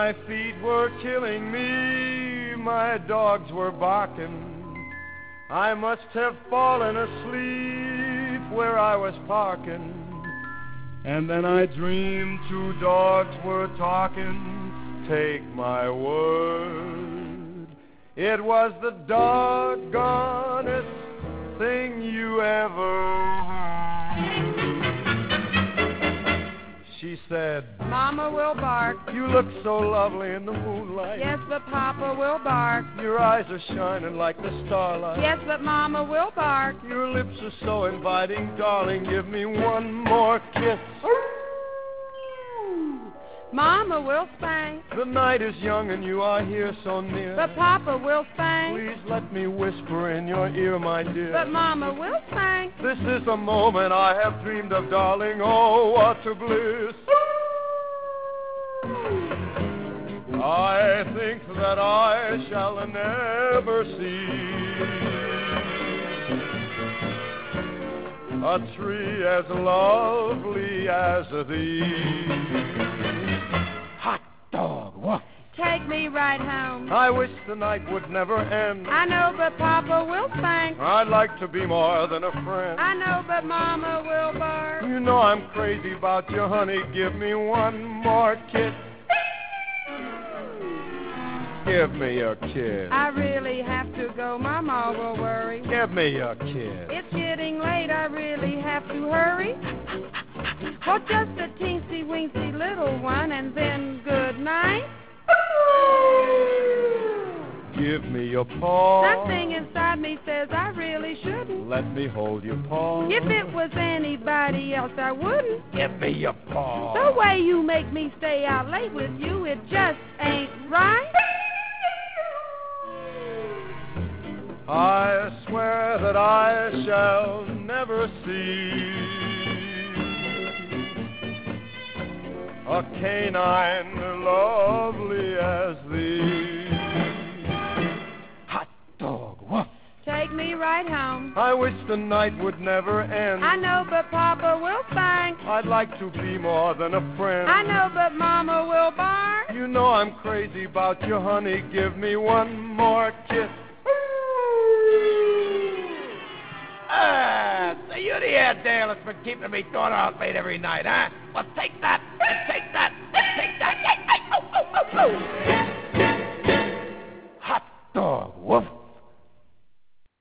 My feet were killing me, my dogs were barking. I must have fallen asleep where I was parking. And then I dreamed two dogs were talking. Take my word, it was the doggonest thing you ever heard. She said, Mama will bark. You look so lovely in the moonlight. Yes, but Papa will bark. Your eyes are shining like the starlight. Yes, but Mama will bark. Your lips are so inviting, darling. Give me one more kiss. Mama will spank. The night is young and you are here so near. But Papa will spank. Please let me whisper in your ear, my dear. But Mama will spank. This is the moment I have dreamed of, darling. Oh, what a bliss. I think that I shall never see a tree as lovely as thee. Hot dog, what? Take me right home. I wish the night would never end. I know, but Papa will spank. I'd like to be more than a friend. I know, but Mama will bark. You know I'm crazy about you, honey. Give me one more kiss. Give me a kiss. I really have to go. Mama will worry. Give me a kiss. It's getting late. I really have to hurry. Oh, just a teensy-weensy little one, and then good night. Give me your paw. Something inside me says I really shouldn't. Let me hold your paw. If it was anybody else, I wouldn't. Give me your paw. The way you make me stay out late with you, it just ain't right. I swear that I shall never see a canine lovely as thee. Hot dog, what? Take me right home. I wish the night would never end. I know, but Papa will spank. I'd like to be more than a friend. I know, but Mama will bark. You know I'm crazy about you, honey. Give me one more kiss. So you're the air Dale that's been keeping me thrown out late every night, huh? Well, take that, and take that, and take that. Oh, oh, oh, oh.